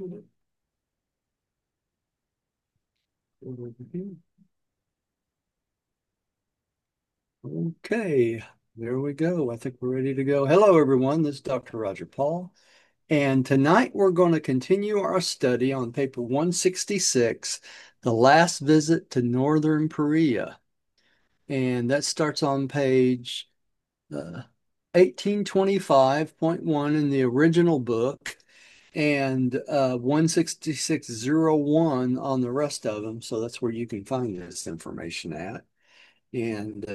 Okay, there we go. I think we're ready to go. Hello, everyone. This is Dr. Roger Paul. And tonight we're going to continue our study on paper 166, The Last Visit to Northern Perea. And that starts on page 1825.1 in the original book and 166.01 on the rest of them. So that's where you can find this information at. And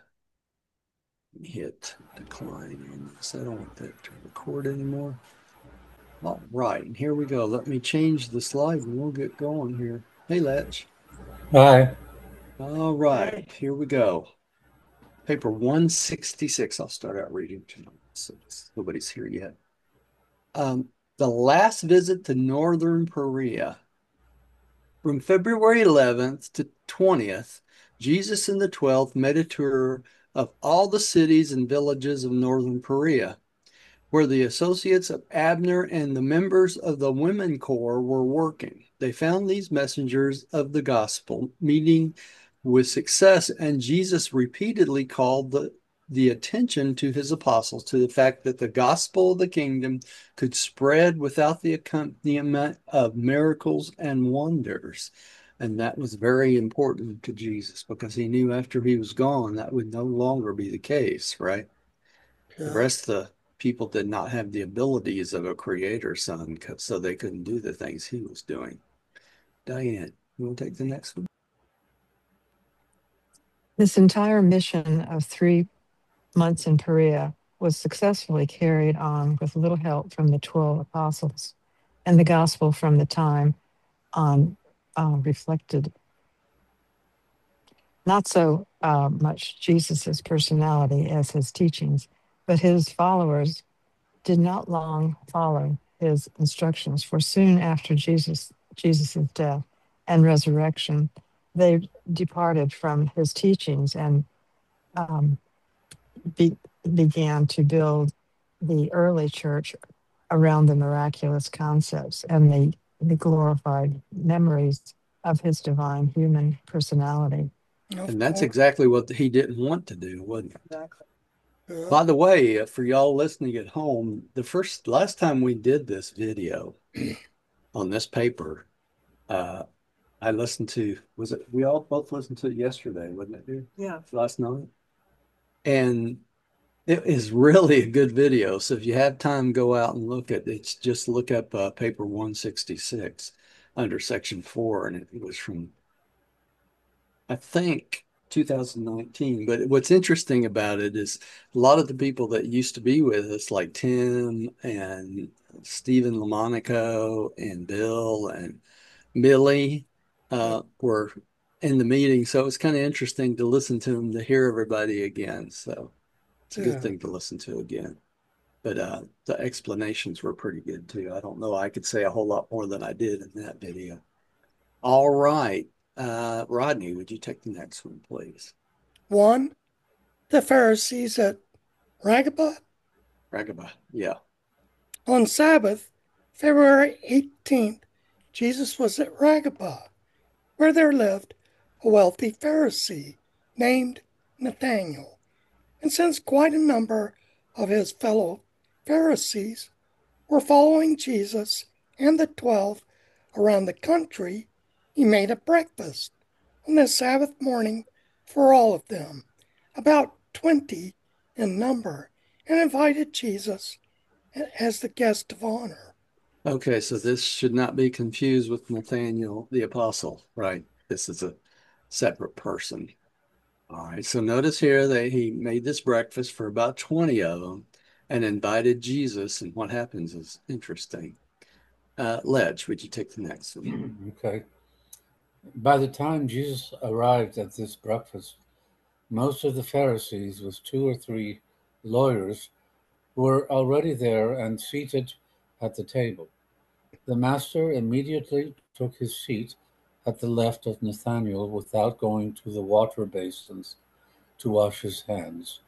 hit decline on this. I don't want that to record anymore. All right, and here we go. Let me change the slide and we'll get going here. Hey, Letch. Hi. All right, here we go. Paper 166. I'll start out reading tonight since nobody's here yet. The last visit to Northern Perea. From February 11th to 20th, Jesus and the 12th made a tour of all the cities and villages of Northern Perea, where the associates of Abner and the members of the women corps were working. They found these messengers of the gospel meeting with success, and Jesus repeatedly called the attention to his apostles to the fact that the gospel of the kingdom could spread without the accompaniment of miracles and wonders. And that was very important to Jesus because he knew after he was gone, that would no longer be the case, right? The Yeah. rest of the people did not have the abilities of a creator son, so they couldn't do the things he was doing. Diane, you want to take the next one? This entire mission of 3 months in Perea was successfully carried on with little help from the 12 apostles, and the gospel from the time on reflected not so much Jesus's personality as his teachings, but his followers did not long follow his instructions, for soon after Jesus's death and resurrection, they departed from his teachings and um, be, began to build the early church around the miraculous concepts and the glorified memories of his divine human personality. Of And that's course. exactly what he didn't want to do, wasn't it? Exactly. Yeah. By the way, for y'all listening at home, last time we did this video on this paper, uh, I listened to, was it, we all both listened to it yesterday, wasn't it, dude? Yeah. Last night. And it is really a good video. So if you have time, go out and look at it. Just look up paper 166 under section 4, and it was from, I think, 2019. But what's interesting about it is a lot of the people that used to be with us, like Tim and Stephen Lamonaco and Bill and Millie, were in the meeting. So it's kind of interesting to listen to them, to hear everybody again. So it's a good Yeah. thing to listen to again. But the explanations were pretty good too. I don't know. I could say a whole lot more than I did in that video. All right. Rodney, would you take the next one, please? One, the Pharisees at Ragaba. Ragaba. Yeah. On Sabbath, February 18th, Jesus was at Ragaba, where there lived a wealthy Pharisee named Nathanael. And since quite a number of his fellow Pharisees were following Jesus and the 12 around the country, he made a breakfast on the Sabbath morning for all of them, about 20 in number, and invited Jesus as the guest of honor. Okay, so this should not be confused with Nathaniel the apostle, right? This is a separate person. All right, so notice here that he made this breakfast for about 20 of them and invited Jesus, and what happens is interesting. Ledge, would you take the next one? Okay. By the time Jesus arrived at this breakfast, most of the Pharisees, with 2 or 3 lawyers, were already there and seated at the table. The master immediately took his seat at the left of Nathanael without going to the water basins to wash his hands.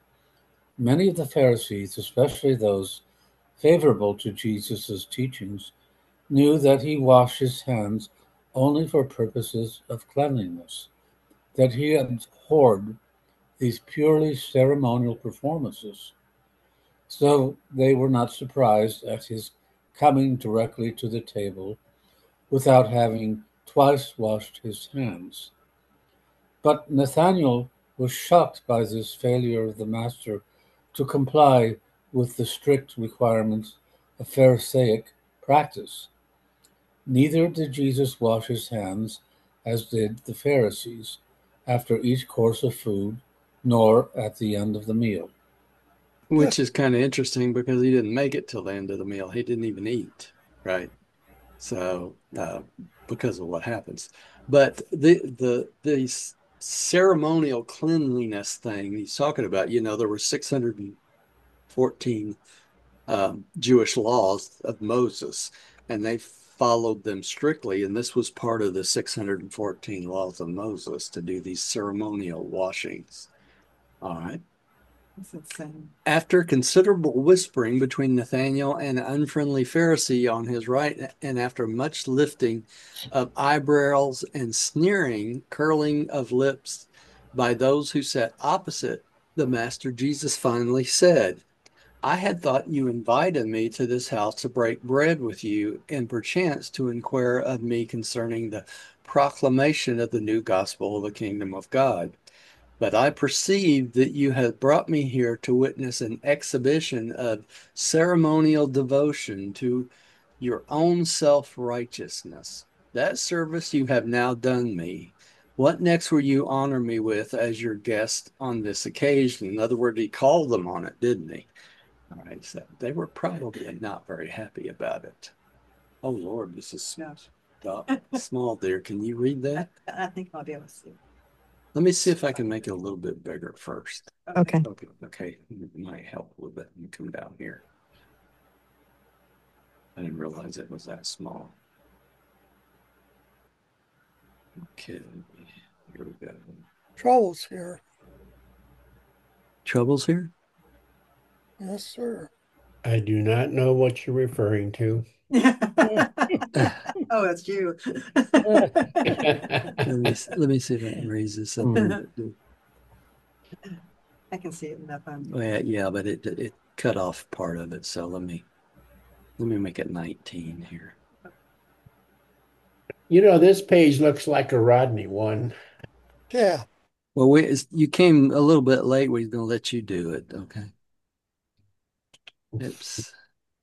Many of the Pharisees, especially those favorable to Jesus' teachings, knew that he washed his hands only for purposes of cleanliness, that he abhorred these purely ceremonial performances. So they were not surprised at his coming directly to the table without having twice washed his hands. But Nathanael was shocked by this failure of the master to comply with the strict requirements of Pharisaic practice. Neither did Jesus wash his hands, as did the Pharisees, after each course of food, nor at the end of the meal. Which is kind of interesting because he didn't make it till the end of the meal. He didn't even eat, right? So, because of what happens. But the ceremonial cleanliness thing he's talking about, there were 614 Jewish laws of Moses, and they followed them strictly. And this was part of the 614 laws of Moses to do these ceremonial washings. All right. That's insane. After considerable whispering between Nathanael and an unfriendly Pharisee on his right, and after much lifting of eyebrows and sneering, curling of lips by those who sat opposite the Master, Jesus finally said, I had thought you invited me to this house to break bread with you, and perchance to inquire of me concerning the proclamation of the new gospel of the kingdom of God. But I perceive that you have brought me here to witness an exhibition of ceremonial devotion to your own self-righteousness. That service you have now done me. What next will you honor me with as your guest on this occasion? In other words, he called them on it, didn't he? All right, so they were probably not very happy about it. Oh, Lord, this is small there. Can you read that? I think I'll be able to see. Let me see if I can make it a little bit bigger first. Okay. Okay. It might help a little bit. Let me come down here. I didn't realize it was that small. Okay. Here we go. Troubles here. Troubles here? Yes, sir. I do not know what you're referring to. Oh, it's you. Let me see if I can raise this up a little bit. I can see it enough. Well, yeah, but it cut off part of it. So let me make it 19 here. This page looks like a Rodney one. Yeah. Well, you came a little bit late. We're going to let you do it. Okay. Oops.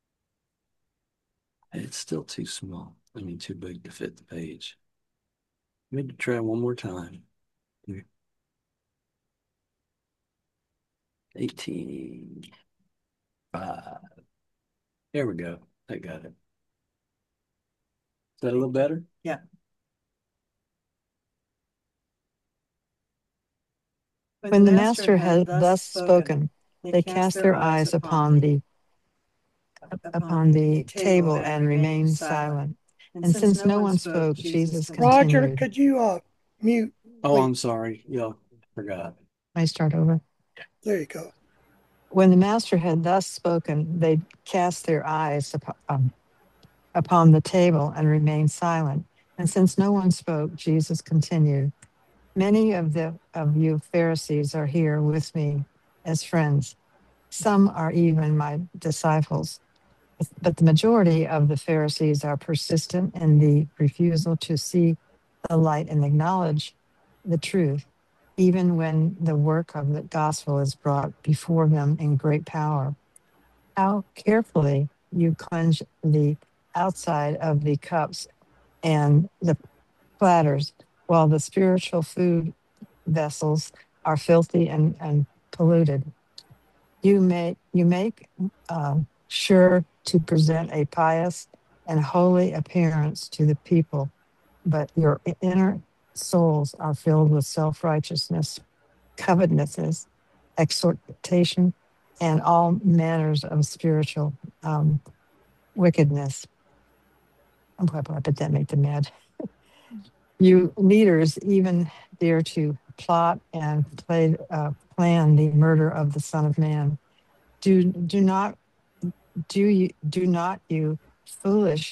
It's still too small. I mean, too big to fit the page. Let me try one more time. Here. 18. 5. There we go. I got it. Is that a little better? Yeah. When the master had thus spoken, they cast their eyes upon the table and remained silent. And since no one spoke, Jesus Roger, continued. could you mute? Oh, Wait. I'm sorry. Yeah, forgot. I start over. There you go. When the master had thus spoken, they cast their eyes upon the table and remained silent. And since no one spoke, Jesus continued, many of you Pharisees are here with me as friends. Some are even my disciples. But the majority of the Pharisees are persistent in the refusal to see the light and acknowledge the truth, even when the work of the gospel is brought before them in great power. How carefully you cleanse the outside of the cups and the platters, while the spiritual food vessels are filthy and polluted. You make sure to present a pious and holy appearance to the people, but your inner souls are filled with self-righteousness, covetousness, exhortation, and all manners of spiritual wickedness. I'm glad I put that, make them mad. You leaders even dare to plot and plan the murder of the Son of Man. Do not you foolish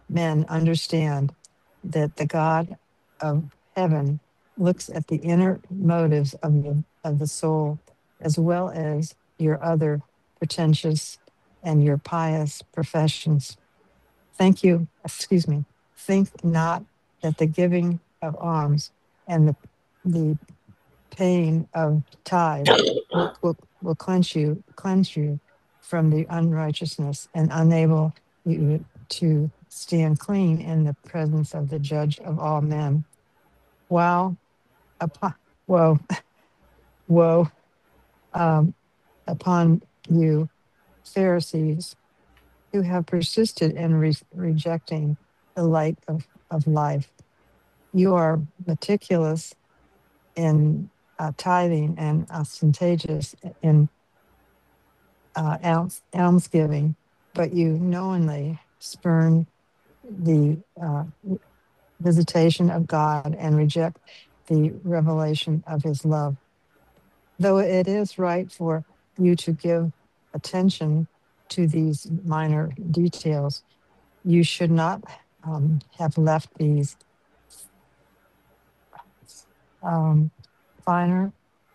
men understand that the God of heaven looks at the inner motives of the soul, as well as your other pretentious and your pious professions. Excuse me, think not that the giving of alms and the paying of tithe will cleanse you from the unrighteousness and enable you to stand clean in the presence of the judge of all men. Wow, upon, woe, woe upon you, Pharisees, who have persisted in rejecting the light of life. You are meticulous in tithing and ostentatious in almsgiving, but you knowingly spurn the visitation of God and reject the revelation of his love. Though it is right for you to give attention to these minor details, you should not have left these finer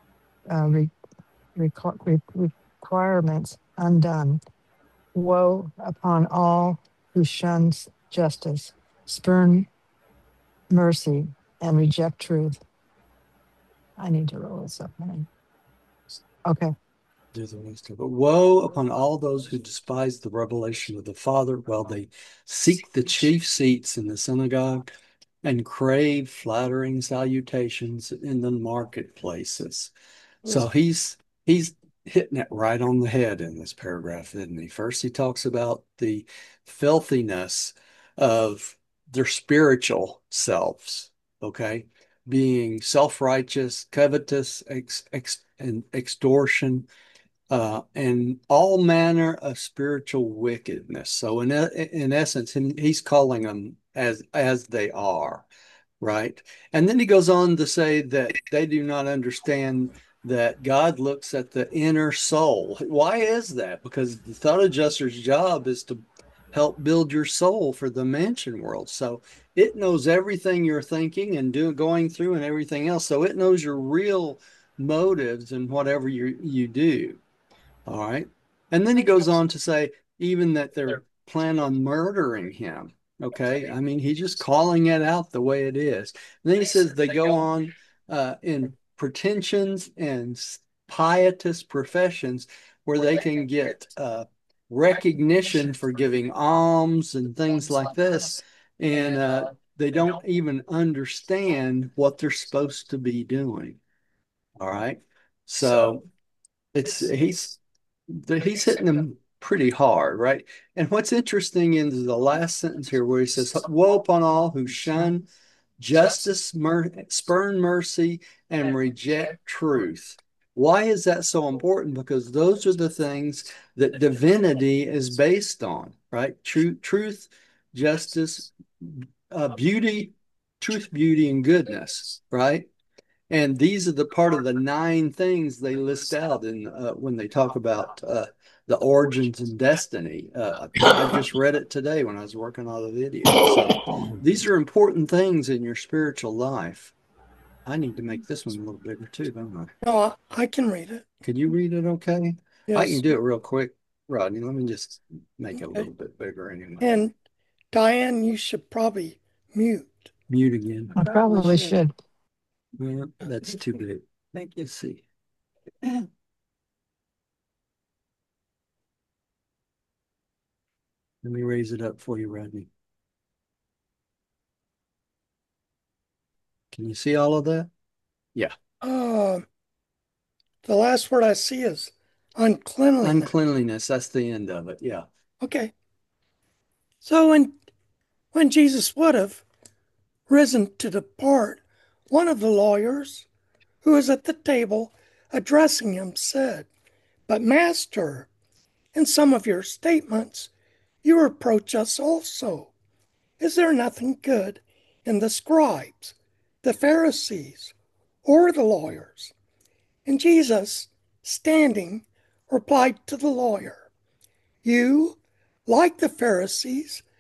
requirements undone. Woe upon all who shun justice, spurn mercy, and reject truth. I need to roll this up. Okay. Do the rest of it. Woe upon all those who despise the revelation of the Father while they seek the chief seats in the synagogue and crave flattering salutations in the marketplaces. So he's hitting it right on the head in this paragraph, isn't he? First, he talks about the filthiness of their spiritual selves, okay? Being self-righteous, covetous, and extortion, and all manner of spiritual wickedness. So in essence, he's calling them as they are, right? And then he goes on to say that they do not understand that God looks at the inner soul. Why is that? Because the thought adjuster's job is to help build your soul for the mansion world. So it knows everything you're thinking and going through and everything else. So it knows your real motives and whatever you do. All right. And then he goes on to say, even that they're plan on murdering him. Okay. I mean, he's just calling it out the way it is. And then he says they go on in pretensions and pietous professions where they can get recognition for giving alms and things like this. And they don't even understand what they're supposed to be doing. All right. So he's hitting them pretty hard, right? And what's interesting is the last sentence here where he says, woe upon all who shun justice, spurn mercy, and reject truth. Why is that so important? Because those are the things that divinity is based on, right? Truth, justice, beauty, truth, beauty, and goodness, right? And these are the part of the 9 things they list out in when they talk about the origins and destiny. I just read it today when I was working on the video. So these are important things in your spiritual life. I need to make this one a little bigger too, don't I? No, I can read it. Can you read it okay? Yes. I can do it real quick, Rodney. Let me just make it a little bit bigger anyway. And Diane, you should probably mute. Mute again. I probably should. Well, that's too big. Thank you. Let's see. Let me raise it up for you, Rodney. Can you see all of that? Yeah. The last word I see is uncleanliness. Uncleanliness, that's the end of it. Yeah. Okay. So when Jesus would have risen to depart, one of the lawyers who was at the table addressing him said, "But Master, in some of your statements, you reproach us also. Is there nothing good in the scribes, the Pharisees, or the lawyers?" And Jesus, standing, replied to the lawyer, "You, like the Pharisees,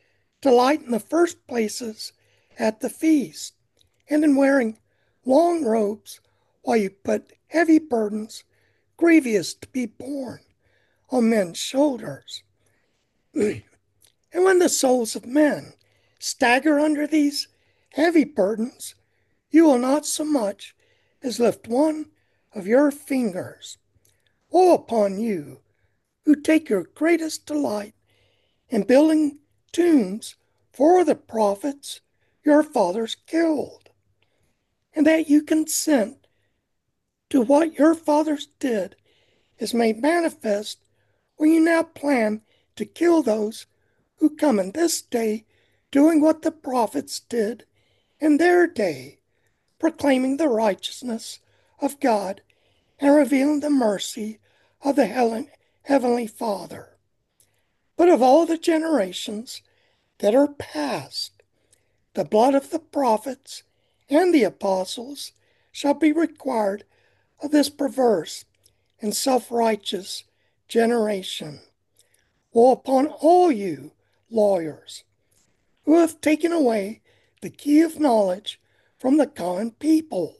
delight in the first places at the feast, and in wearing long robes, while you put heavy burdens, grievous to be borne, on men's shoulders. And when the souls of men stagger under these heavy burdens, you will not so much as lift one of your fingers. Woe upon you who take your greatest delight in building tombs for the prophets your fathers killed, and that you consent to what your fathers did is made manifest when you now plan to kill those who come in this day doing what the prophets did in their day, proclaiming the righteousness of God and revealing the mercy of the Heavenly Father. But of all the generations that are past, the blood of the prophets and the apostles shall be required of this perverse and self-righteous generation. Woe upon all you lawyers who have taken away the key of knowledge from the common people.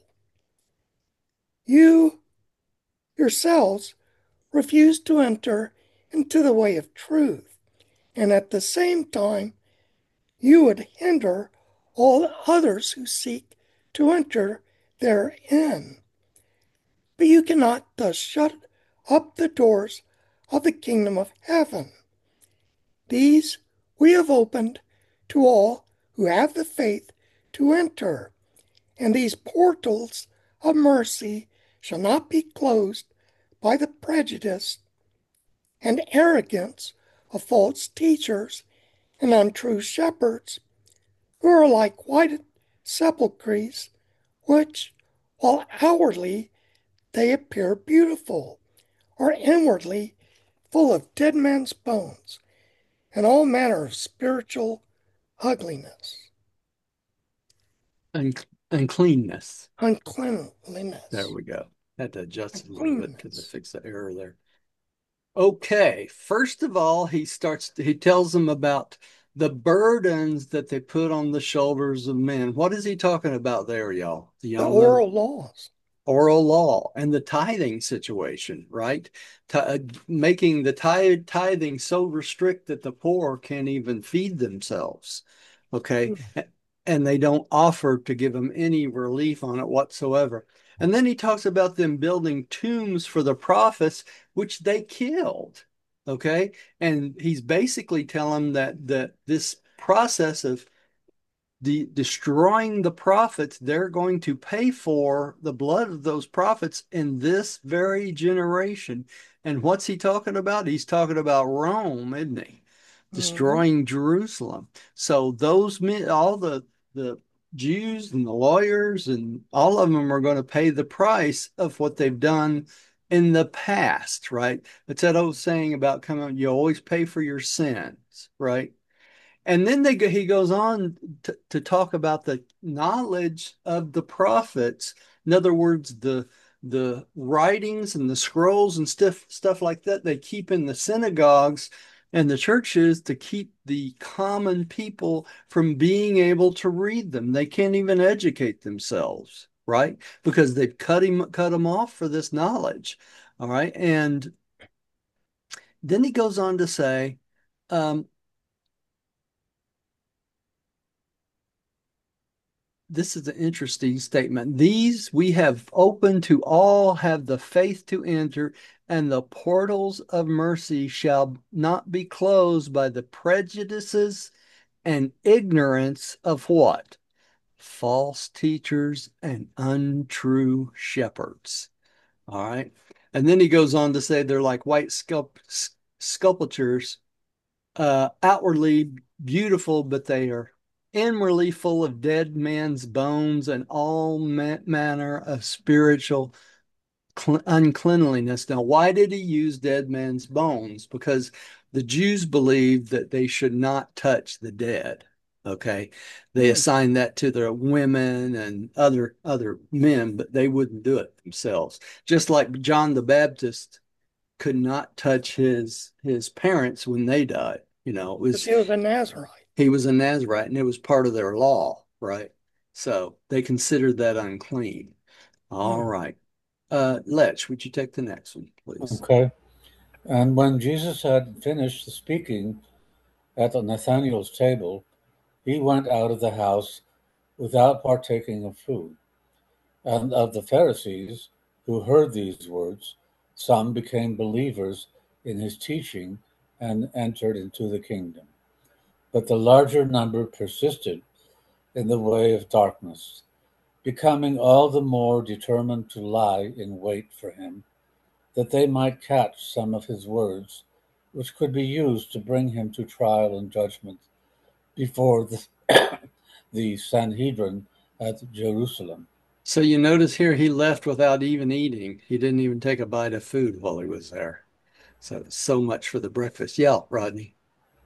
You yourselves refuse to enter into the way of truth, and at the same time you would hinder all others who seek to enter therein. But you cannot thus shut up the doors of the kingdom of heaven. These we have opened to all who have the faith to enter, and these portals of mercy shall not be closed by the prejudice and arrogance of false teachers and untrue shepherds, who are like whited sepulchres, which, while outwardly they appear beautiful, are inwardly full of dead men's bones and all manner of spiritual ugliness, Uncleanness. uncleanliness. There we go. Had to adjust a little bit because I fixed the error there. Okay, first of all, he tells them about the burdens that they put on the shoulders of men. What is he talking about there, y'all? Do The y'all know? oral laws. Oral law and the tithing situation, right? Making the tithing so restrict that the poor can't even feed themselves. Okay. And they don't offer to give them any relief on it whatsoever. And then he talks about them building tombs for the prophets, which they killed. Okay. And he's basically telling them that this process of destroying the prophets, they're going to pay for the blood of those prophets in this very generation. And what's he talking about? He's talking about Rome, isn't he? Destroying Jerusalem. So those men, all the Jews and the lawyers and all of them are going to pay the price of what they've done in the past, right? It's that old saying about coming, you always pay for your sins, right? And then he goes on to talk about the knowledge of the prophets. In other words, the writings and the scrolls and stuff like that they keep in the synagogues and the churches to keep the common people from being able to read them. They can't even educate themselves, right? Because they've cut them off for this knowledge. All right. And then he goes on to say, this is an interesting statement. These we have opened to all have the faith to enter, and the portals of mercy shall not be closed by the prejudices and ignorance of what? False teachers and untrue shepherds. All right. And then he goes on to say they're like white sculptures, outwardly beautiful, but they are inwardly full of dead men's bones and all manner of spiritual uncleanliness. Now, why did he use dead men's bones? Because the Jews believed that they should not touch the dead. Okay, they assigned that to their women and other men, but they wouldn't do it themselves. Just like John the Baptist could not touch his parents when they died. You know, it was Because he was a Nazarite. He was a Nazarite, and it was part of their law, right? So they considered that unclean. All right. Letch, would you take the next one, please? Okay. And when Jesus had finished speaking at Nathanael's table, he went out of the house without partaking of food. And of the Pharisees who heard these words, some became believers in his teaching and entered into the kingdom. But the larger number persisted in the way of darkness, becoming all the more determined to lie in wait for him, that they might catch some of his words, which could be used to bring him to trial and judgment before the Sanhedrin at Jerusalem. So you notice here he left without even eating. He didn't even take a bite of food while he was there. So much for the breakfast. Yeah, Rodney.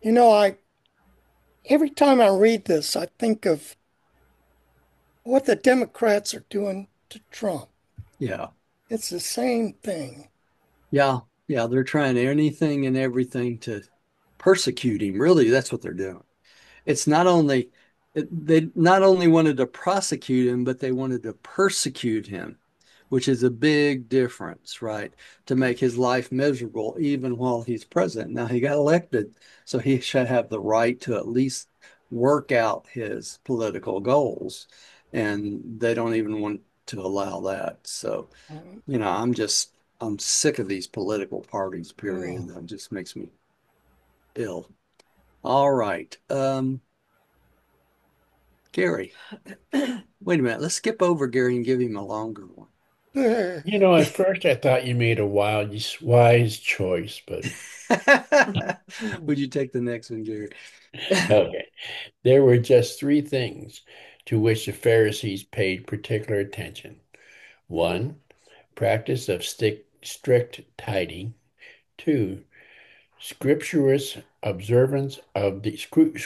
Every time I read this, I think of what the Democrats are doing to Trump. Yeah. It's the same thing. Yeah. Yeah. They're trying anything and everything to persecute him. Really, that's what they're doing. It's not only they not only wanted to prosecute him, but they wanted to persecute him, which is a big difference, right? To make his life miserable even while he's president. Now he got elected, so he should have the right to at least work out his political goals. And they don't even want to allow that. So, I'm sick of these political parties, period. That just makes me ill. All right. Gary. Wait a minute. Let's skip over Gary and give him a longer one. At first I thought you made a wise choice, but Would you take the next one, Gary? okay. There were just three things to which the Pharisees paid particular attention. One, practice of strict tithing. Two, scrupulous observance of the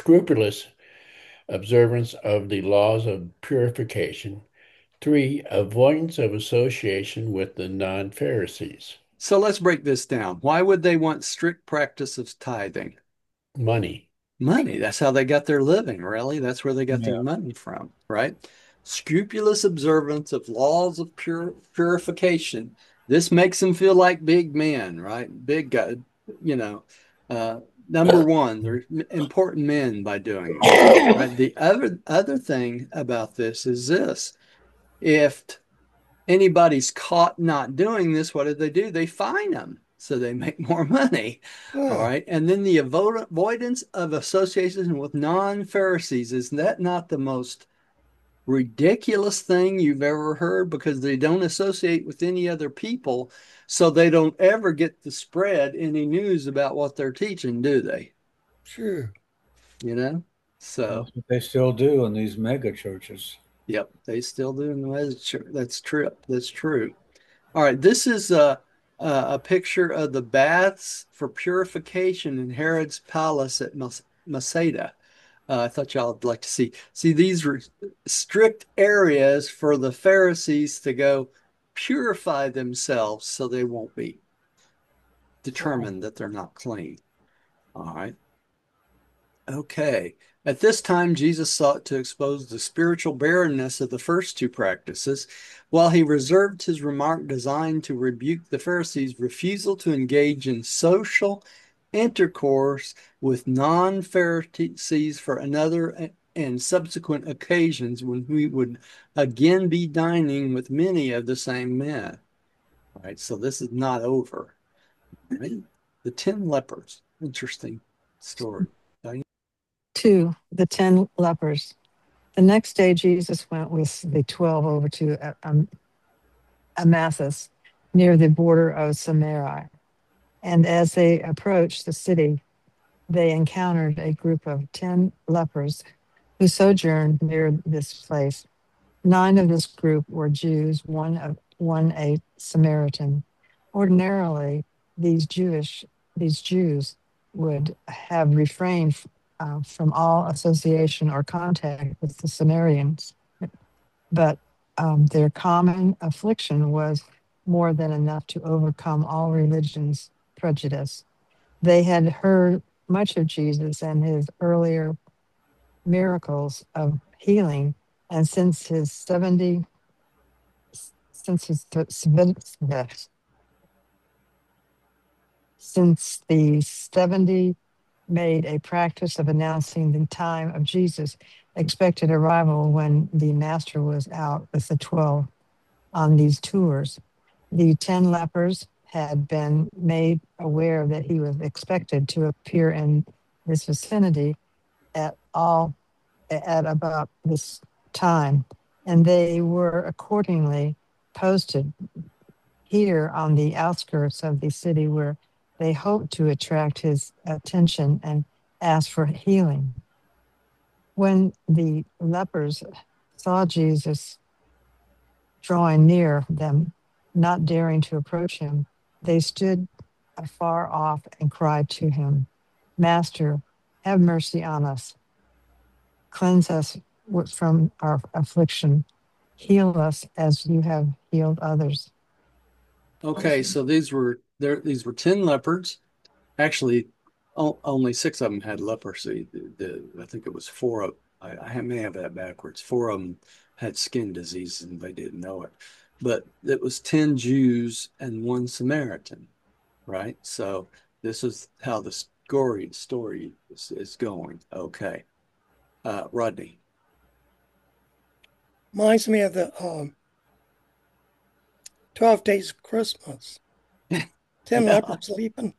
laws of purification. Three, avoidance of association with the non-Pharisees. So let's break this down. Why would they want strict practice of tithing? Money. Money. That's how they got their living, really. That's where they got their Yeah. money from, right? Scrupulous observance of laws of purification. This makes them feel like big men, right? Big guy, you know. Number one, they're important men by doing it, right? The other thing about this is this: if anybody's caught not doing this, what do? They fine them so they make more money. All right. And then the avoidance of association with non-Pharisees. Is that not the most ridiculous thing you've ever heard? Because they don't associate with any other people, so they don't ever get to spread any news about what they're teaching, do they? Sure. So That's what they still do in these mega churches. yep, they still do in the legislature. That's true. That's true. All right, this is a picture of the baths for purification in Herod's palace at Masada. I thought y'all would like to see these strict areas for the Pharisees to go purify themselves so they won't be determined that they're not clean. All right. Okay. At this time, Jesus sought to expose the spiritual barrenness of the first two practices, while he reserved his remark designed to rebuke the Pharisees' refusal to engage in social intercourse with non-Pharisees for another and subsequent occasions when we would again be dining with many of the same men. All right, so this is not over. Right? The 10 lepers. Interesting story. 2, the 10 lepers. The next day, Jesus went with the 12 over to Emmaus, near the border of Samaria. And as they approached the city, they encountered a group of 10 lepers who sojourned near this place. 9 of this group were Jews, one a Samaritan. Ordinarily, these Jews would have refrained from all association or contact with the Samaritans, but their common affliction was more than enough to overcome all religion's prejudice. They had heard much of Jesus and his earlier miracles of healing, and since the 70 made a practice of announcing the time of Jesus' expected arrival when the master was out with the 12 on these tours. The 10 lepers had been made aware that he was expected to appear in this vicinity at about this time, and they were accordingly posted here on the outskirts of the city where they hoped to attract his attention and ask for healing. When the lepers saw Jesus drawing near them, not daring to approach him, they stood afar off and cried to him, "Master, have mercy on us. Cleanse us from our affliction. Heal us as you have healed others." Okay, so these were 10 leopards. Actually, only 6 of them had leprosy. I think it was 4 of I may have that backwards. 4 of them had skin disease and they didn't know it. But it was 10 Jews and 1 Samaritan, right? So this is how the story is going. Okay. Rodney. Reminds me of the 12 Days of Christmas. 10 leopards leaping.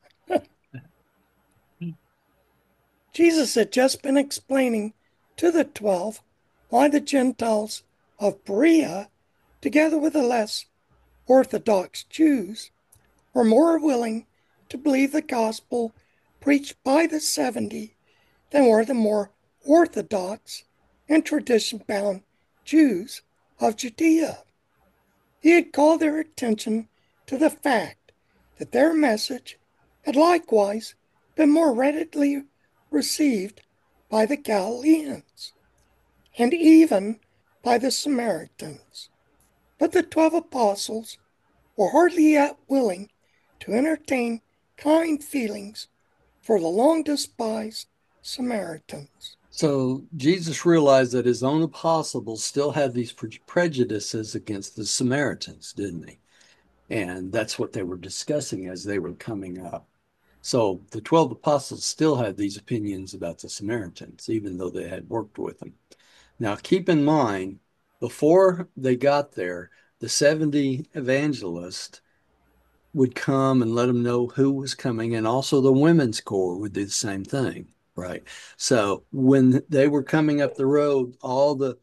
Jesus had just been explaining to the 12 why the Gentiles of Berea, together with the less Orthodox Jews, were more willing to believe the gospel preached by the 70 than were the more Orthodox and tradition-bound Jews of Judea. He had called their attention to the fact that their message had likewise been more readily received by the Galileans and even by the Samaritans. But the 12 apostles were hardly yet willing to entertain kind feelings for the long despised Samaritans. So Jesus realized that his own apostles still had these prejudices against the Samaritans, didn't he? And that's what they were discussing as they were coming up. So the 12 apostles still had these opinions about the Samaritans, even though they had worked with them. Now, keep in mind, before they got there, the 70 evangelists would come and let them know who was coming, and also the women's corps would do the same thing, right? So when they were coming up the road, all the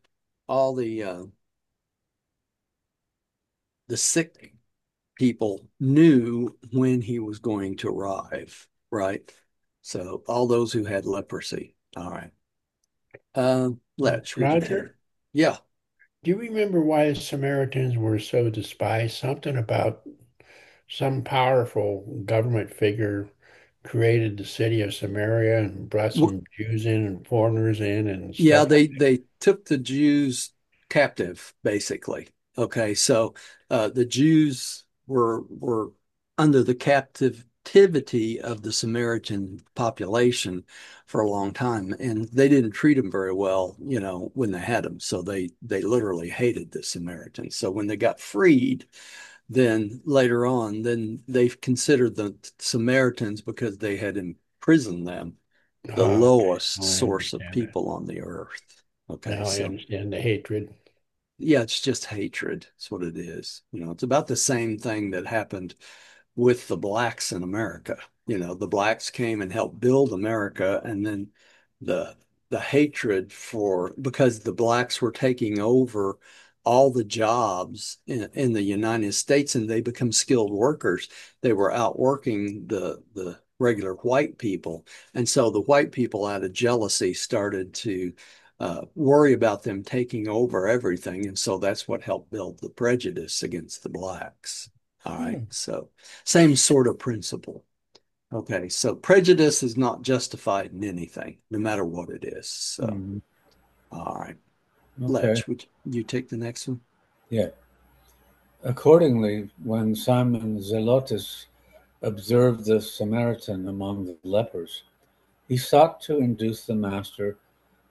sick people knew when he was going to arrive, right? So all those who had leprosy. All right. Let's Roger, yeah. do you remember why the Samaritans were so despised? Something about some powerful government figure created the city of Samaria and brought some Jews in and foreigners in and Yeah, stuff like they took the Jews captive, basically. Okay, so the Jews were under the captivity of the Samaritan population for a long time, and they didn't treat them very well, when they had them. So they literally hated the Samaritans. So when they got freed, then later on, then they considered the Samaritans, because they had imprisoned them, that. the Oh, okay. lowest Now I source of understand that. people on the earth. Okay, Now I so understand the hatred. yeah, it's just hatred. It's what it is. It's about the same thing that happened with the blacks in America. The blacks came and helped build America, and then the hatred because the blacks were taking over all the jobs in the United States, and they become skilled workers. They were outworking the regular white people. And so the white people, out of jealousy, started to worry about them taking over everything. And so that's what helped build the prejudice against the blacks. All right. So same sort of principle. Okay. So prejudice is not justified in anything, no matter what it is. So, all right. Okay. Letch, would you take the next one? Yeah. Accordingly, when Simon Zelotes observed the Samaritan among the lepers, he sought to induce the master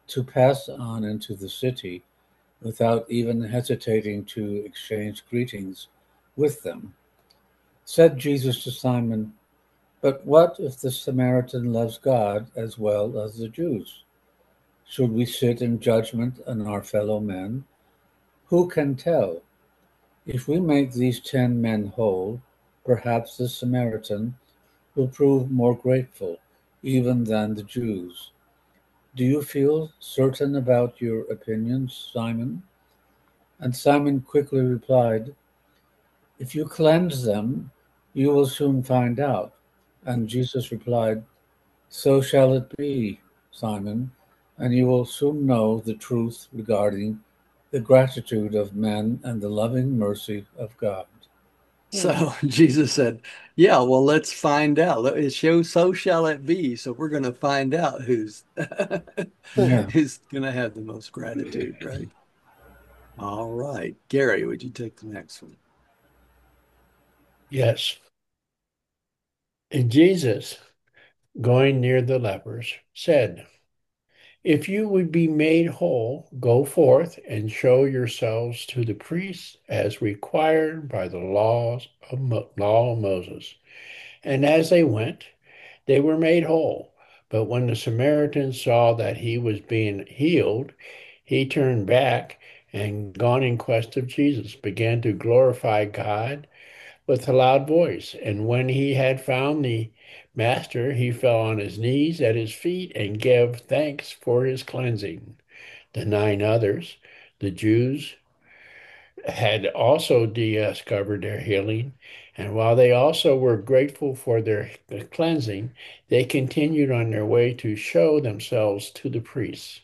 to pass on into the city without even hesitating to exchange greetings with them. Said Jesus to Simon, "But what if the Samaritan loves God as well as the Jews? Should we sit in judgment on our fellow men? Who can tell? If we make these 10 men whole, perhaps the Samaritan will prove more grateful even than the Jews. Do you feel certain about your opinions, Simon?" And Simon quickly replied, "If you cleanse them, you will soon find out." And Jesus replied, "So shall it be, Simon, and you will soon know the truth regarding the gratitude of men and the loving mercy of God." So Jesus said, "Yeah, well, let's find out. It shows, so shall it be." So we're going to find out who's Yeah. who's going to have the most gratitude, right? All right, Gary, would you take the next one? Yes. And Jesus, going near the lepers, said, "If you would be made whole, go forth and show yourselves to the priests as required by the law of Moses." And as they went, they were made whole. But when the Samaritan saw that he was being healed, he turned back and, gone in quest of Jesus, began to glorify God with a loud voice. And when he had found the master, he fell on his knees at his feet and gave thanks for his cleansing. The 9 others, the Jews, had also discovered their healing, and while they also were grateful for their cleansing, they continued on their way to show themselves to the priests.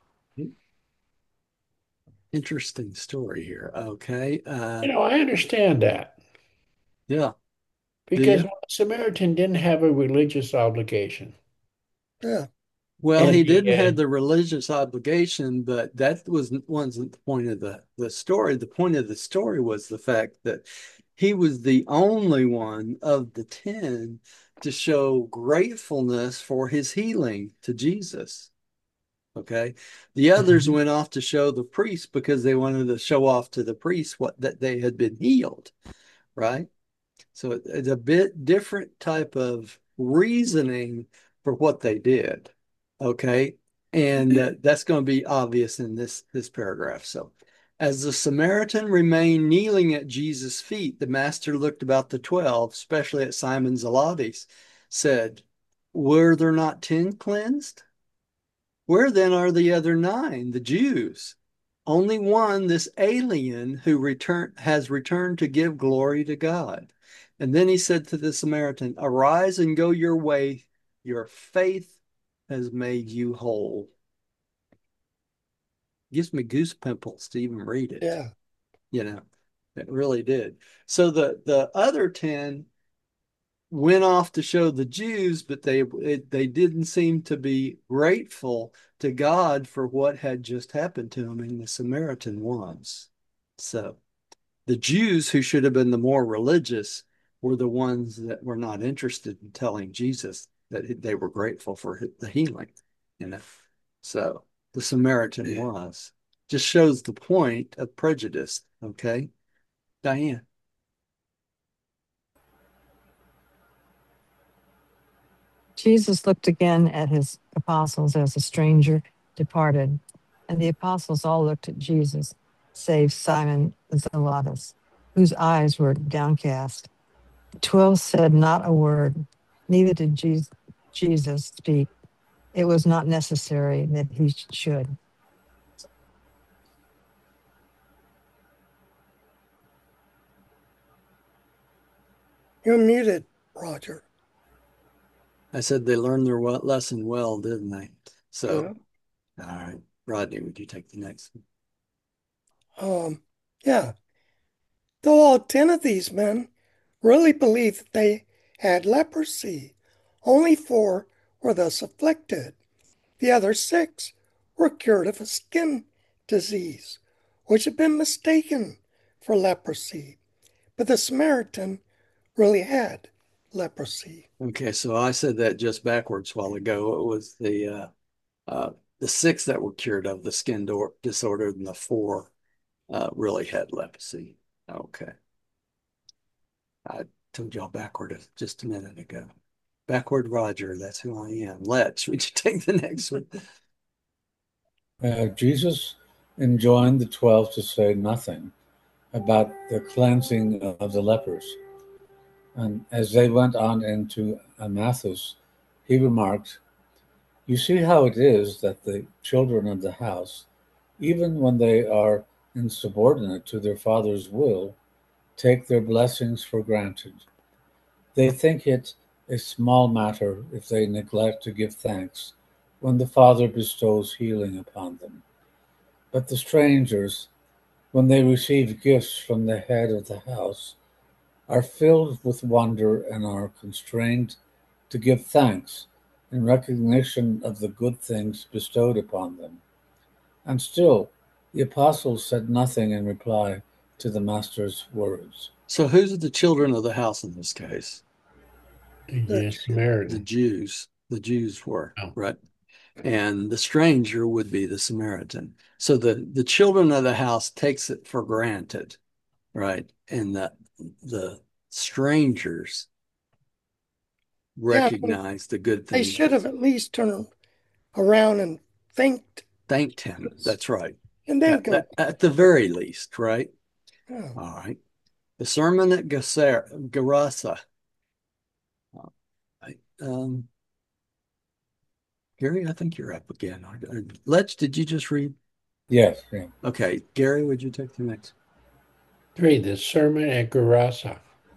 Interesting story here. Okay. I understand that Yeah. Do because you? the Samaritan didn't have a religious obligation. Yeah. Well, And he the didn't have the religious obligation, but that wasn't the point of the story. The point of the story was the fact that he was the only one of the 10 to show gratefulness for his healing to Jesus. Okay. The others Mhm. went off to show the priest because they wanted to show off to the priest what that they had been healed, right? So it's a bit different type of reasoning for what they did. Okay. And that's going to be obvious in this paragraph. So, as the Samaritan remained kneeling at Jesus' feet, the master looked about the 12, especially at Simon Zelotes, said, "Were there not 10 cleansed? Where then are the other 9, the Jews? Only one, this alien who has returned to give glory to God." And then he said to the Samaritan, "Arise and go your way. Your faith has made you whole." Gives me goose pimples to even read it. Yeah. You know, it really did. So the other 10 went off to show the Jews, but they didn't seem to be grateful to God for what had just happened to them, and the Samaritan was. So the Jews, who should have been the more religious, were the ones that were not interested in telling Jesus that they were grateful for the healing, you know. So the Samaritan was. Just shows the point of prejudice. Okay, Diane. Jesus looked again at his apostles as the stranger departed, and the apostles all looked at Jesus, save Simon Zelotes, whose eyes were downcast. The 12 said not a word, neither did Jesus speak. It was not necessary that he should. You're muted, Roger. I said they learned their lesson well, didn't they? Yeah. So, all right. Rodney, would you take the next one? Yeah. Though all 10 of these men really believed that they had leprosy, only 4 were thus afflicted. The other 6 were cured of a skin disease, which had been mistaken for leprosy. But the Samaritan really had leprosy. Okay, so I said that just backwards a while ago. It was the 6 that were cured of the skin disorder, and the 4 really had leprosy. Okay. I told y'all backward just a minute ago. Backward Roger, that's who I am. Let's, would you take the next one? Jesus enjoined the 12 to say nothing about the cleansing of the lepers. And as they went on into Emmaus, he remarked, "You see how it is that the children of the house, even when they are insubordinate to their father's will, take their blessings for granted. They think it a small matter if they neglect to give thanks when the Father bestows healing upon them. But the strangers, when they receive gifts from the head of the house, are filled with wonder and are constrained to give thanks in recognition of the good things bestowed upon them. And still, the apostles said nothing in reply to the Master's words." So who's the children of the house in this case? Yes, The Samaritan. Jews. The Jews were, Oh. right? And the stranger would be the Samaritan. So the children of the house takes it for granted, right? And the strangers Yeah, recognize the good they things. should have at least turned around and Thanked him. That's right. and then go. At the very least, right? Oh, All right. The sermon at Gerasa. Right. Gary, I think you're up again. Letch, did you just read? Yes, yeah. Okay. Gary, would you take the next? 3. The Sermon at Gerasa.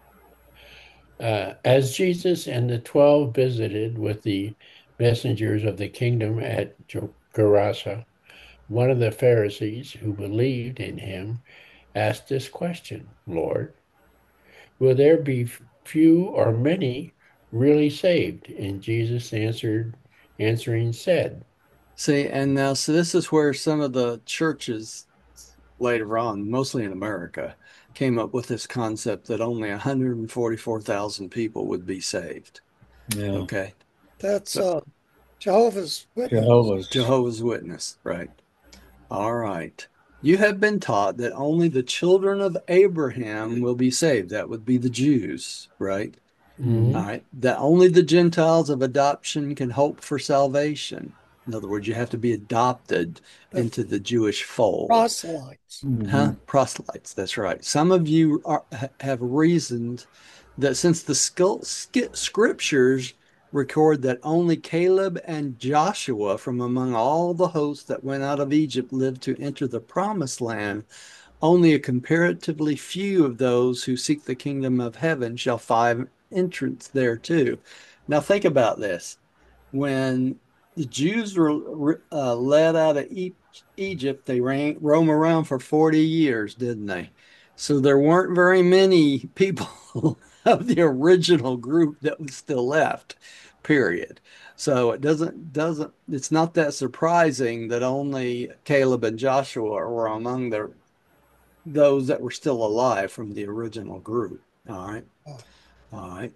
As Jesus and the 12 visited with the messengers of the kingdom at Gerasa, one of the Pharisees who believed in him asked this question, "Lord, will there be few or many really saved?" And Jesus answering said, See, and now, so this is where some of the churches later on, mostly in America, came up with this concept that only 144,000 people would be saved. Yeah. Okay. that's Jehovah's Witness. Jehovah's Witness, right. All right. You have been taught that only the children of Abraham will be saved. That would be the Jews, right? Mhm. All right. That only the Gentiles of adoption can hope for salvation. In other words, you have to be adopted The into the Jewish fold. proselytes. Huh? Proselytes, that's right. Some of you have reasoned that since the scriptures record that only Caleb and Joshua from among all the hosts that went out of Egypt lived to enter the promised land, only a comparatively few of those who seek the kingdom of heaven shall find entrance there too. Now think about this. When the Jews were led out of Egypt, they roam around for 40 years, didn't they? So there weren't very many people of the original group that was still left, period. So it's not that surprising that only Caleb and Joshua were among those that were still alive from the original group. All right. All right.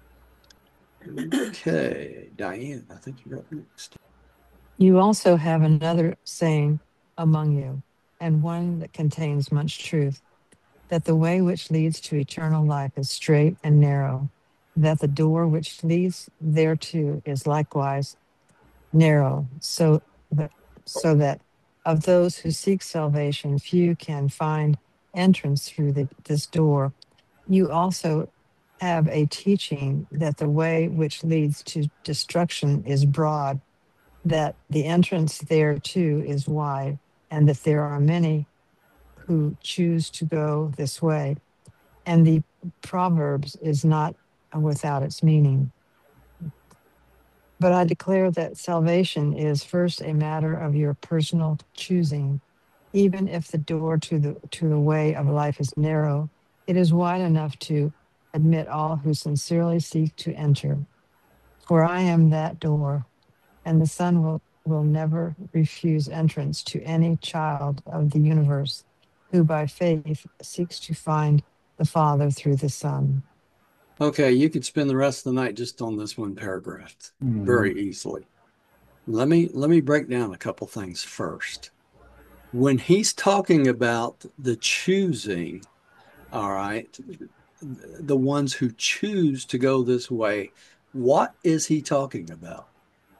Okay, Diane, I think you're up next. You also have another saying among you, and one that contains much truth, that the way which leads to eternal life is straight and narrow, that the door which leads thereto is likewise narrow, so that of those who seek salvation, few can find entrance through this door. You also have a teaching that the way which leads to destruction is broad, that the entrance thereto is wide, and that there are many who choose to go this way. And the Proverbs is not without its meaning. But I declare that salvation is first a matter of your personal choosing. Even if the door to the way of life is narrow, it is wide enough to admit all who sincerely seek to enter. For I am that door, and the Son will never refuse entrance to any child of the universe who by faith seeks to find the Father through the Son. Okay, you could spend the rest of the night just on this one paragraph very easily. Let me break down a couple things first. When he's talking about the choosing, all right, the ones who choose to go this way, what is he talking about?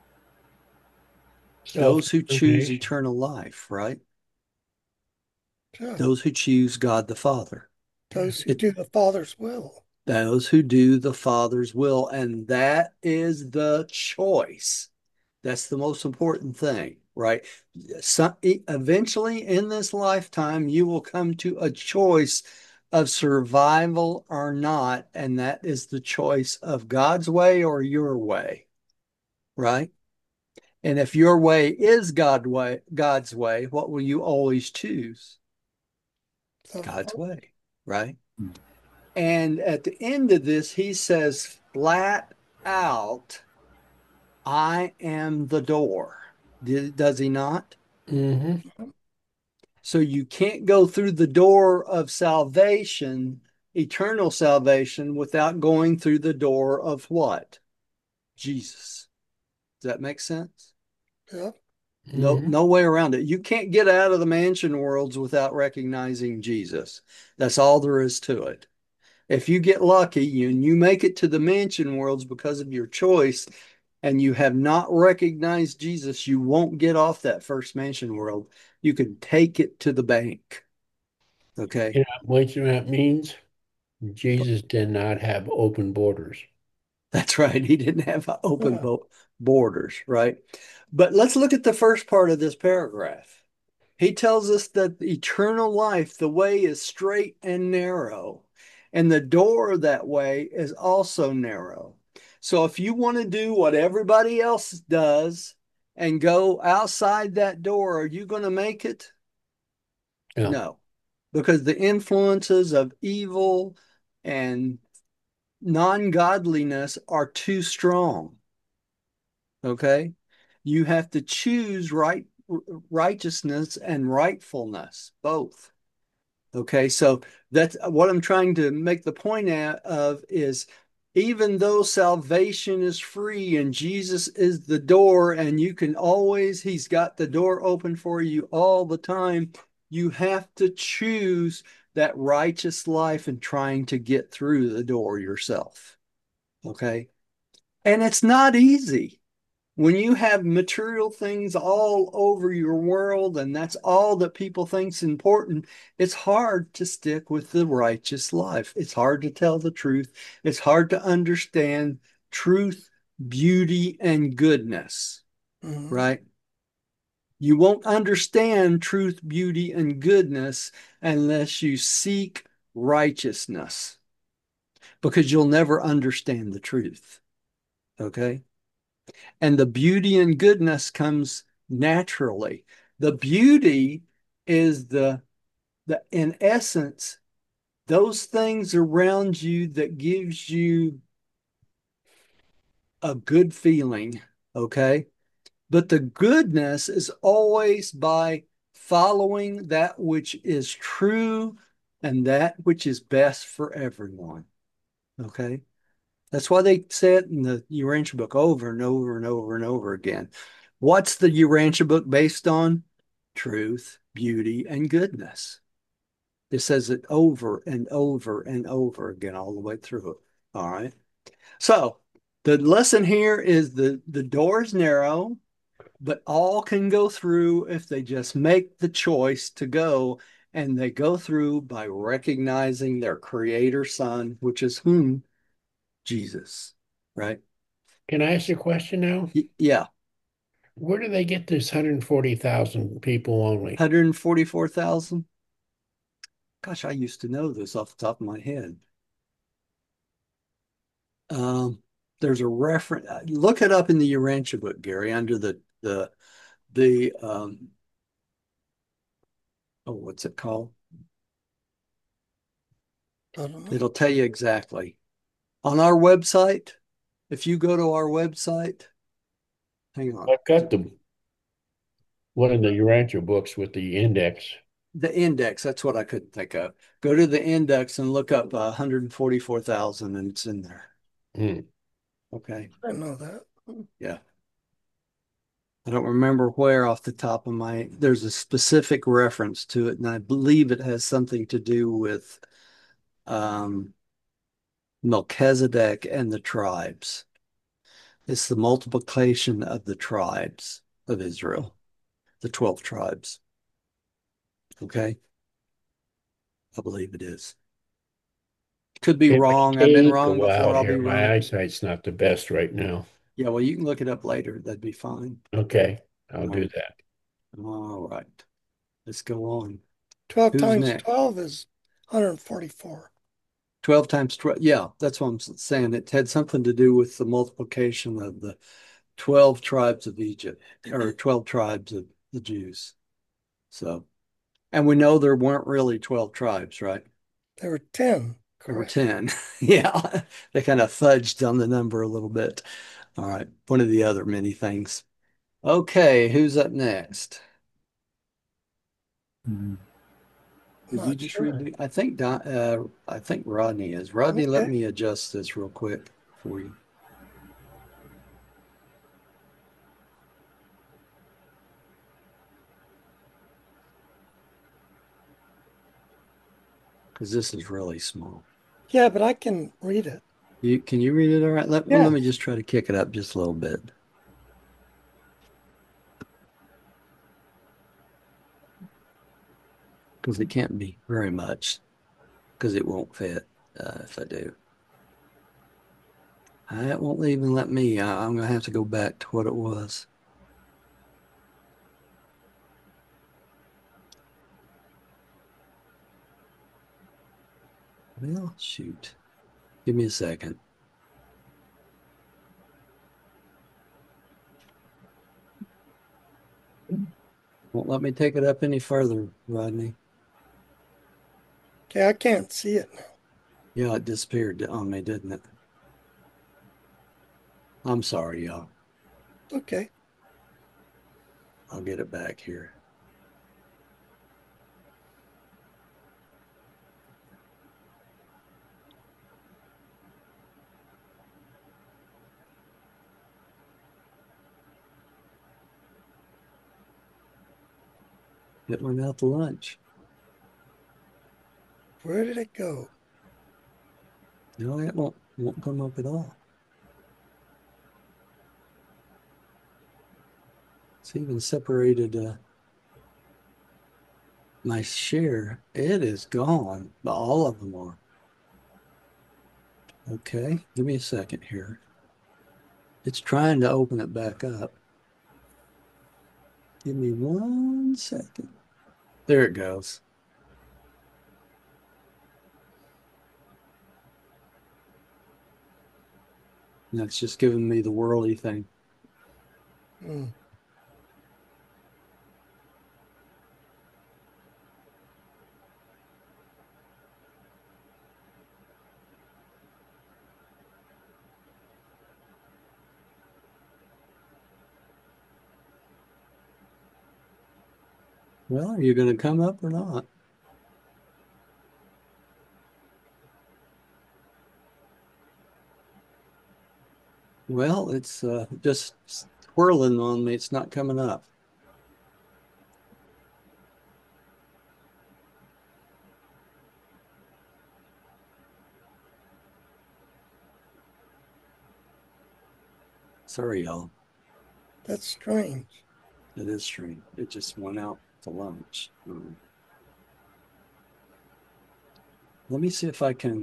Those who choose Self-determination. eternal life, right? Yeah. Those who choose God the Father. Those who It, do the Father's will. those who do the Father's will, and that is the choice. That's the most important thing, right? Eventually in this lifetime, you will come to a choice of survival or not, and that is the choice of God's way or your way, right? And if your way is God's way, what will you always choose? The God's Father. way, right? And at the end of this, he says flat out, I am the door. Does he not? Hmm. So you can't go through the door of salvation, eternal salvation, without going through the door of what? Jesus. Does that make sense? Yeah. No, Hmm. no way around it. You can't get out of the mansion worlds without recognizing Jesus. That's all there is to it. If you get lucky and you make it to the mansion worlds because of your choice and you have not recognized Jesus, you won't get off that first mansion world. You can take it to the bank. Okay. What you know what that means? Jesus did not have open borders. That's right. He didn't have open Yeah. borders, right? But let's look at the first part of this paragraph. He tells us that eternal life, the way is straight and narrow, and the door that way is also narrow. So if you want to do what everybody else does and go outside that door, are you going to make it? No. No, because the influences of evil and non-godliness are too strong. Okay. You have to choose righteousness and rightfulness, both. Okay. So that's what I'm trying to make the point of is even though salvation is free and Jesus is the door and you can always, he's got the door open for you all the time, you have to choose that righteous life and trying to get through the door yourself. Okay. And it's not easy. When you have material things all over your world and that's all that people think's important, it's hard to stick with the righteous life. It's hard to tell the truth. It's hard to understand truth, beauty, and goodness, Mhm. right? You won't understand truth, beauty, and goodness unless you seek righteousness because you'll never understand the truth. Okay. And the beauty and goodness comes naturally. The beauty is the in essence, those things around you that gives you a good feeling, okay? But the goodness is always by following that which is true and that which is best for everyone, okay? That's why they say it in the Urantia book over and over and over and over again. What's the Urantia book based on? Truth, beauty, and goodness. It says it over and over and over again, all the way through it. All right. So the lesson here is the door is narrow, but all can go through if they just make the choice to go. And they go through by recognizing their creator son, which is whom? Jesus, right? Can I ask you a question now? Yeah, Where do they get this 140,000 people only? 144,000. Gosh, I used to know this off the top of my head. Um, there's a reference. Look it up in the Urantia book, Gary, under the oh, what's it called? I don't know. It'll tell you exactly. On our website, if you go to our website, hang on, I've got one of the Rancher books with the index. the index, that's what I couldn't think of. Go to the index and look up 144,000 and it's in there. Hmm. Okay. I didn't know that. Yeah. I don't remember where off the top of my, there's a specific reference to it, and I believe it has something to do with um, Melchizedek and the tribes. It's the multiplication of the tribes of Israel, the 12 tribes. Okay, I believe it is. Could be It may wrong. I've been take a wrong before. while I'll be here. My wrong. eyesight's not the best right now. Yeah, well, you can look it up later. That'd be fine. Okay, I'll All do right. that. All right. Let's go on. 12 Who's times next? 12 is 144. 12 times 12. Yeah, that's what I'm saying. It had something to do with the multiplication of the 12 tribes of Egypt, or 12 tribes of the Jews. So, and we know there weren't really 12 tribes, right? There were 10, There were correct? 10. Yeah, they kind of fudged on the number a little bit. All right, one of the other many things. Okay, who's up next? Did you Not just sure. read? I think Rodney is. Rodney, let Okay. me adjust this real quick for you. Because this is really small. Yeah, but I can read it. Can you read it all right? Well, Yeah. let me just try to kick it up just a little bit. Because it can't be very much. Because it won't fit if I do. It won't even let me. I'm going to have to go back to what it was. Well, shoot. Give me a second. Won't let me take it up any further, Rodney. Okay, I can't see it now. Yeah, it disappeared on me, didn't it? I'm sorry, y'all. Okay. I'll get it back here. It went out to lunch. Where did it go? No, it won't come up at all. It's even separated my share. It is gone. All of them are. Okay, give me a second here. It's trying to open it back up. Give me 1 second. There it goes. And that's just giving me the whirly thing. Hmm. Well, are you going to come up or not? Well, it's just whirling on me. It's not coming up. Sorry, y'all. That's strange. It is strange. It just went out to lunch. Let me see if I can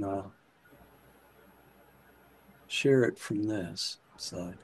share it from this side.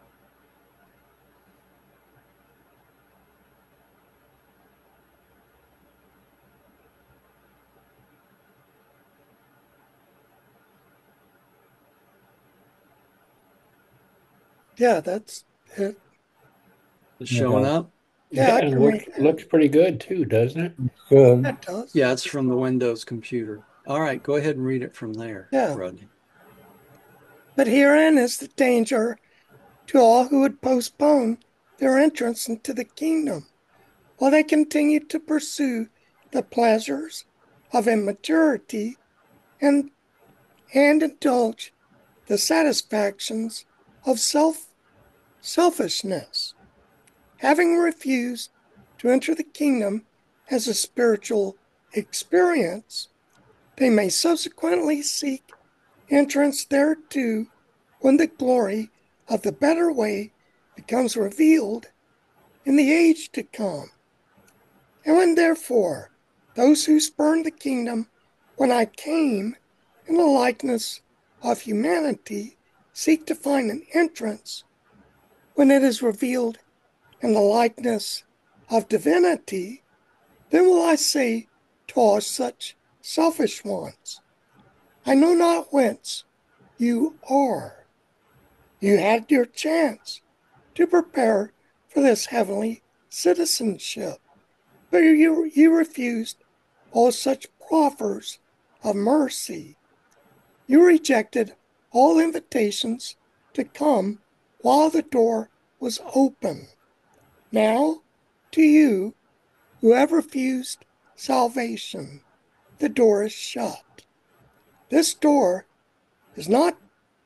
Yeah, that's it. It's showing up? Yeah, I Yeah, can read it. looks pretty good too, doesn't it? Good. That does. Yeah, it's from the Windows computer. All right, go ahead and read it from there, Yeah. Rodney. But herein is the danger to all who would postpone their entrance into the kingdom while they continue to pursue the pleasures of immaturity and, and indulge the satisfactions of selfishness. having refused to enter the kingdom as a spiritual experience, they may subsequently seek entrance thereto when the glory of the better way becomes revealed in the age to come. And when therefore those who spurned the kingdom when I came in the likeness of humanity seek to find an entrance when it is revealed in the likeness of divinity, then will I say to all such selfish ones, I know not whence you are. You had your chance to prepare for this heavenly citizenship, but you refused all such proffers of mercy. You rejected all invitations to come while the door was open. Now, to you who have refused salvation, the door is shut. This door is not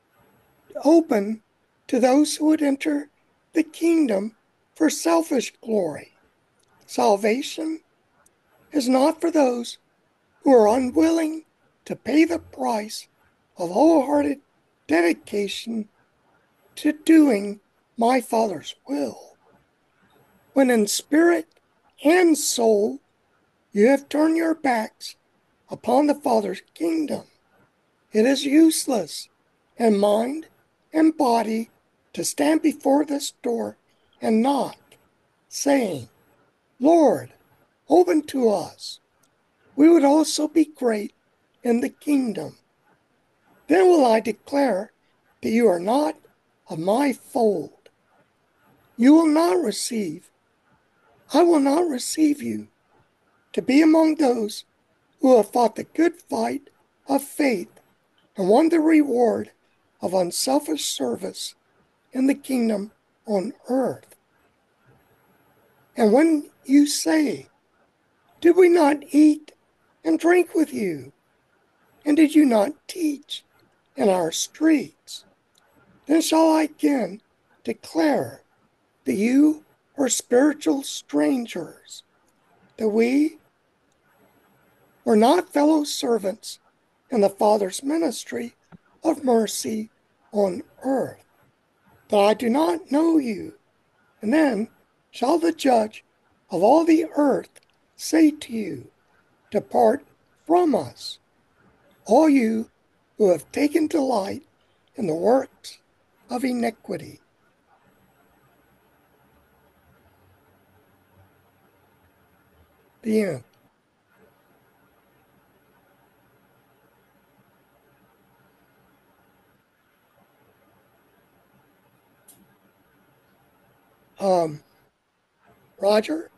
open to those who would enter the kingdom for selfish glory. Salvation is not for those who are unwilling to pay the price of wholehearted dedication to doing my Father's will. When in spirit and soul you have turned your backs upon the Father's kingdom, it is useless in mind and body to stand before this door and knock, saying, Lord, open to us. We would also be great in the kingdom. Then will I declare that you are not of my fold. You will not receive, I will not receive you to be among those who have fought the good fight of faith and won the reward of unselfish service in the kingdom on earth. And when you say, did we not eat and drink with you? And did you not teach in our streets? Then shall I again declare that you are spiritual strangers, that we were not fellow servants in the Father's ministry of mercy on earth, that I do not know you. And then shall the judge of all the earth say to you, depart from us, all you who have taken delight in the works of iniquity. The end. Roger?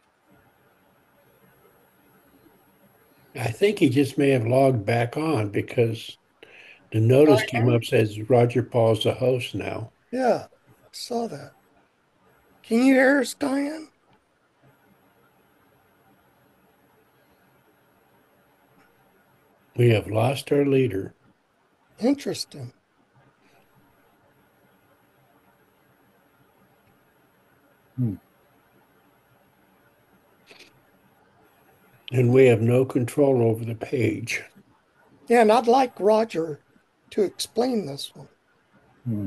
I think he just may have logged back on because the notice came up says Roger Paul's the host now. Yeah, I saw that. Can you hear us, Diane? We have lost our leader. Interesting. And we have no control over the page. Yeah, and I'd like Roger to explain this one.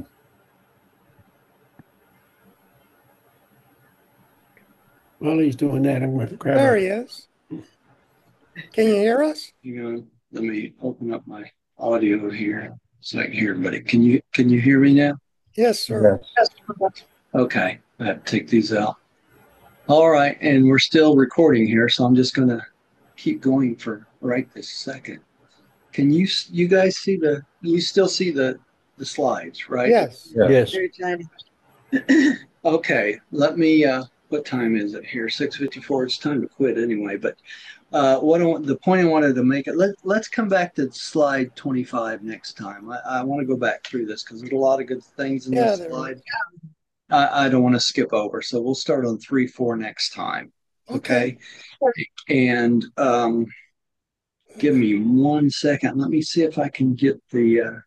While he's doing that, I'm going to grab There he is. Can you hear us? Let me open up my audio here so I can hear everybody. Can you hear me now? Yes, sir. Yes. Okay, I have to take these out. All right, and we're still recording here, so I'm just going to keep going for right this second. Can you guys see you still see the slides, right? Yes. Yes. Very tiny. Okay, let me, what time is it here? 6:54. It's time to quit anyway, but the point I wanted to make it, let's come back to slide 25 next time. I want to go back through this because there's a lot of good things in this slide. I don't want to skip over, so we'll start on 3, 4 next time. Okay. And give me 1 second. Let me see if I can get the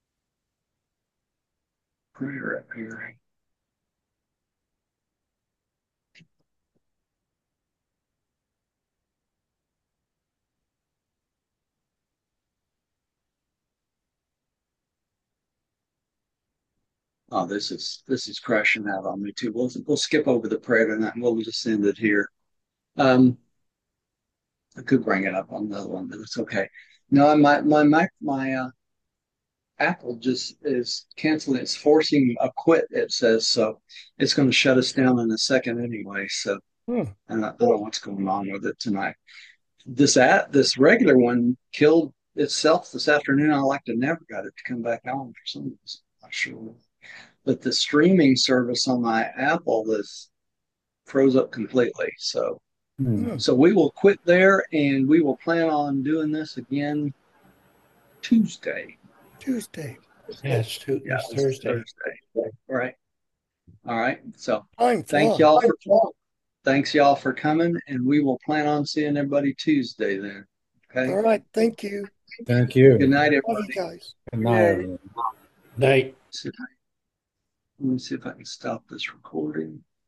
prayer up here. Oh, this is crashing out on me too. We'll skip over the prayer tonight and we'll just end it here. I could bring it up on the other one, but it's okay. No, my Apple just is canceling. It's forcing a quit, it says, so it's going to shut us down in a second anyway. So, Hmm. and I don't know what's going on with it tonight. This regular one killed itself this afternoon. I like to never got it to come back on for some reason. Not sure. But the streaming service on my Apple is froze up completely. So Hmm. so we will quit there and we will plan on doing this again Tuesday. Tuesday. Yeah, Yeah, it's Thursday. Right. All right. So Time thank flies. y'all for thanks y'all for coming, and we will plan on seeing everybody Tuesday then. Okay. All right. Thank you. Thank you. Good night, Love everybody. you guys. Good night, everyone. Night. Let me see if I can stop this recording.